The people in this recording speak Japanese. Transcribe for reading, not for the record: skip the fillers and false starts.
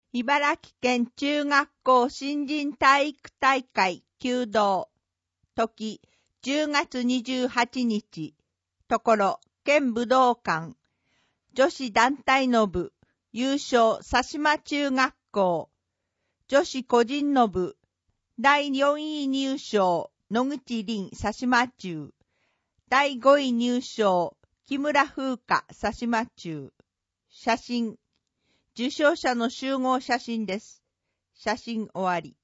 茨城県中学校新人体育大会弓道。時、10月28日。ところ、県武道館。女子団体の部、優勝、佐島中学校。女子個人の部、第4位入賞、野口凛佐島中。第5位入賞、木村風花佐島中。写真。受賞者の集合写真です。写真終わり。